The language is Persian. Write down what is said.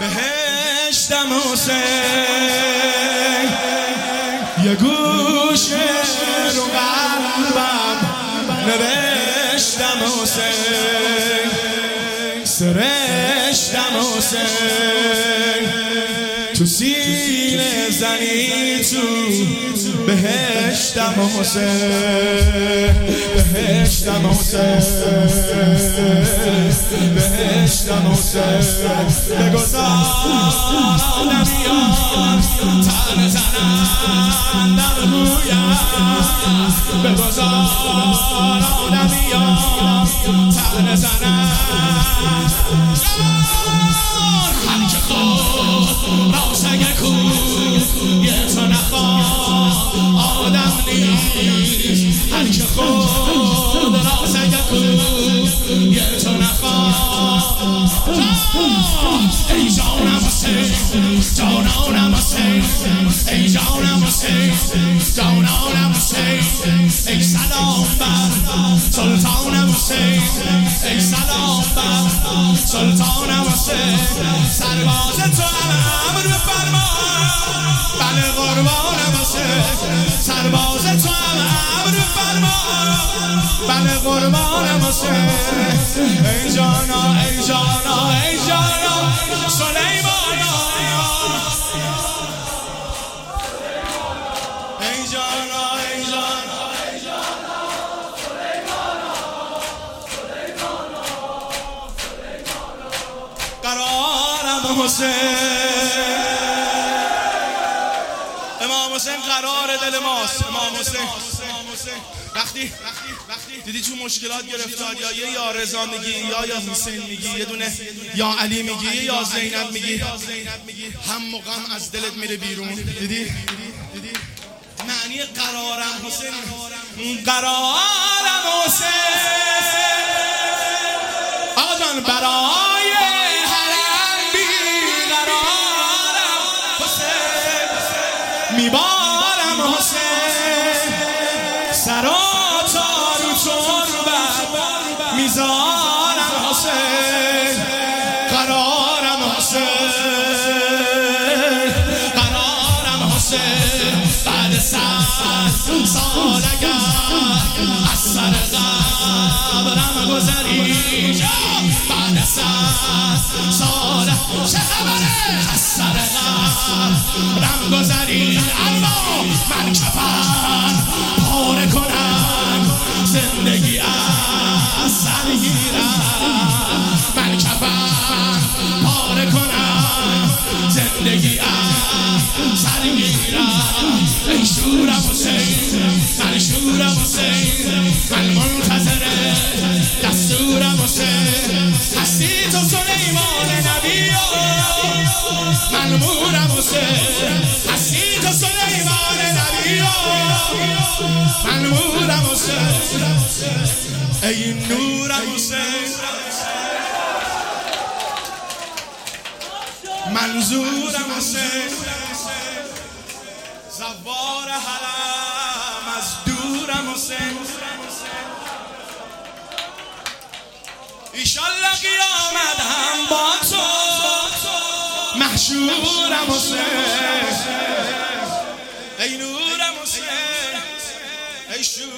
بهشتم حسین، یه گوشه رو قلبم نوشتم حسین، سرشتم حسین، تو سینه زنی تو بهشتم حسین، بهشتم حسین، بهشتم حسین، بگذار آدمیان تن زنن در رویم، بگذار آدمیان تن زنن، هر که خود را سگه کو یه تو نخواه آدم نیست، هر که خود را سگه کو یه تو نخواه. ای جانم حسین، جانانم حسین، ای جانم حسین، جانانم حسین، ای سلام بر سلطانم حسین، ای سلام بر سلطانم حسین، سرباز تو امر بفرما، بله قربانم حسین، سرباز تو امر بفرما، بله قربانم حسین، ای جانا ای جانا ای جانا سلیمانا، ای جانا ای جانا ای جانا سلیمانا، سلیمانا، سلیمانا، قرارم حسین، امام حسین قرار دل ماست، امام حسین. وقتی دیدی تو مشکلات گرفتار، یا یه یا رضا میگی یا حسین میگی، یه دونه یا علی میگی یا زینب میگی، هم و غم از دلت میره بیرون. دیدی معنی قرارم حسین، قرارم حسین، آقا جان برای حرم بیقرارم حسین، میبارم حسین، سرا میزارم حسین، قرارم حسین، قرارم حسین، بعد 100 سال اگر از سر قبرم گذری، بعد 100 سال چه خبره از سر قبرم گذری، اما من کفن پاره کنم زندگی از سر گیرم، من کفن پاره کنم زندگی از سر گیرم، ای شورم حسین، من شورم حسین، من منتظر دستورم حسین، هستی تو سلیمان نبی، من مورم حسین، هستی تو سلیمان نبی، من مورم حسین، ای نورم حسین، منظورم حسین، زوار حرم از دورم حسین، ایشالله قیامت هم با تو محشورم حسین، ای نورم حسین، ای شور